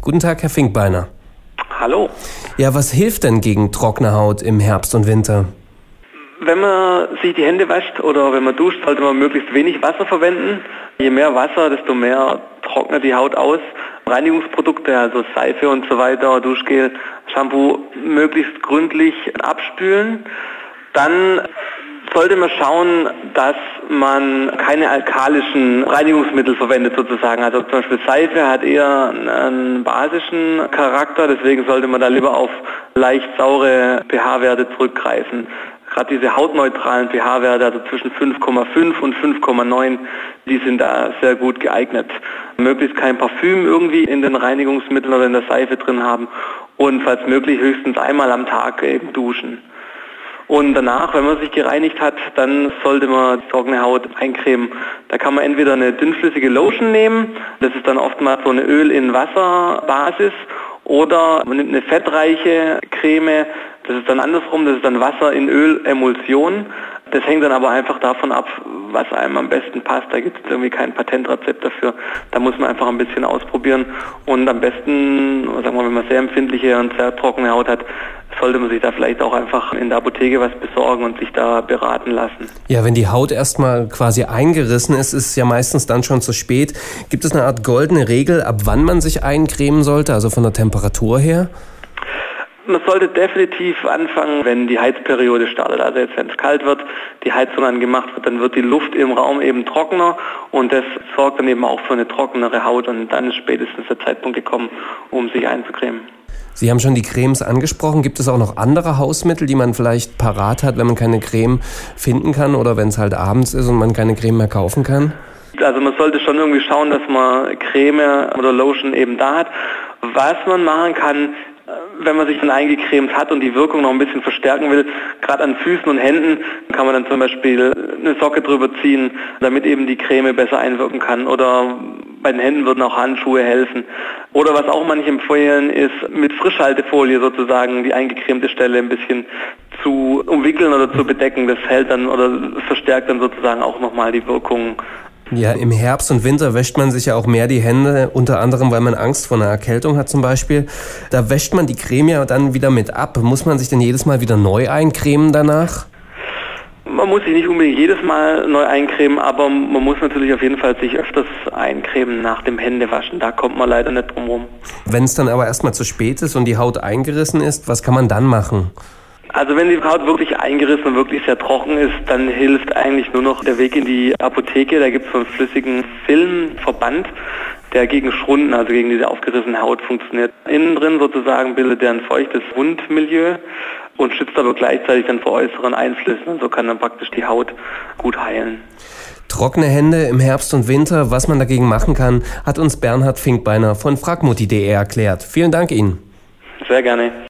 Guten Tag, Herr Finkbeiner. Hallo. Ja, was hilft denn gegen trockene Haut im Herbst und Winter? Wenn man sich die Hände wäscht oder wenn man duscht, sollte man möglichst wenig Wasser verwenden. Je mehr Wasser, desto mehr trocknet die Haut aus. Reinigungsprodukte, also Seife und so weiter, Duschgel, Shampoo, möglichst gründlich abspülen. Dann sollte man schauen, dass man keine alkalischen Reinigungsmittel verwendet sozusagen. Also zum Beispiel Seife hat eher einen basischen Charakter, deswegen sollte man da lieber auf leicht saure pH-Werte zurückgreifen. Gerade diese hautneutralen pH-Werte, also zwischen 5,5 und 5,9, die sind da sehr gut geeignet. Möglichst kein Parfüm irgendwie in den Reinigungsmitteln oder in der Seife drin haben und falls möglich höchstens einmal am Tag eben duschen. Und danach, wenn man sich gereinigt hat, dann sollte man die trockene Haut eincremen. Da kann man entweder eine dünnflüssige Lotion nehmen, das ist dann oftmals so eine Öl-in-Wasser-Basis, oder man nimmt eine fettreiche Creme, das ist dann andersrum, das ist dann Wasser in Öl-Emulsion. Das hängt dann aber einfach davon ab, was einem am besten passt. Da gibt es irgendwie kein Patentrezept dafür. Da muss man einfach ein bisschen ausprobieren. Und am besten, sagen wir, wenn man sehr empfindliche und sehr trockene Haut hat, sollte man sich da vielleicht auch einfach in der Apotheke was besorgen und sich da beraten lassen. Ja, wenn die Haut erstmal quasi eingerissen ist, ist es ja meistens dann schon zu spät. Gibt es eine Art goldene Regel, ab wann man sich eincremen sollte, also von der Temperatur her? Man sollte definitiv anfangen, wenn die Heizperiode startet. Also jetzt, wenn es kalt wird, die Heizung angemacht wird, dann wird die Luft im Raum eben trockener und das sorgt dann eben auch für eine trockenere Haut und dann ist spätestens der Zeitpunkt gekommen, um sich einzucremen. Sie haben schon die Cremes angesprochen. Gibt es auch noch andere Hausmittel, die man vielleicht parat hat, wenn man keine Creme finden kann oder wenn es halt abends ist und man keine Creme mehr kaufen kann? Also man sollte schon irgendwie schauen, dass man Creme oder Lotion eben da hat. Was man machen kann, wenn man sich dann eingecremt hat und die Wirkung noch ein bisschen verstärken will, gerade an Füßen und Händen, kann man dann zum Beispiel eine Socke drüber ziehen, damit eben die Creme besser einwirken kann. Oder bei den Händen würden auch Handschuhe helfen. Oder was auch manche empfehlen, ist mit Frischhaltefolie sozusagen die eingecremte Stelle ein bisschen zu umwickeln oder zu bedecken. Das hält dann oder verstärkt dann sozusagen auch nochmal die Wirkung. Ja, im Herbst und Winter wäscht man sich ja auch mehr die Hände, unter anderem, weil man Angst vor einer Erkältung hat zum Beispiel. Da wäscht man die Creme ja dann wieder mit ab. Muss man sich denn jedes Mal wieder neu eincremen danach? Man muss sich nicht unbedingt jedes Mal neu eincremen, aber man muss natürlich auf jeden Fall sich öfters eincremen nach dem Händewaschen. Da kommt man leider nicht drum rum. Wenn es dann aber erstmal zu spät ist und die Haut eingerissen ist, was kann man dann machen? Also wenn die Haut wirklich eingerissen und wirklich sehr trocken ist, dann hilft eigentlich nur noch der Weg in die Apotheke. Da gibt es so einen flüssigen Filmverband, der gegen Schrunden, also gegen diese aufgerissene Haut funktioniert. Innen drin sozusagen bildet der ein feuchtes Wundmilieu und schützt aber gleichzeitig dann vor äußeren Einflüssen. Und so kann dann praktisch die Haut gut heilen. Trockene Hände im Herbst und Winter, was man dagegen machen kann, hat uns Bernhard Finkbeiner von fragmutti.de erklärt. Vielen Dank Ihnen. Sehr gerne.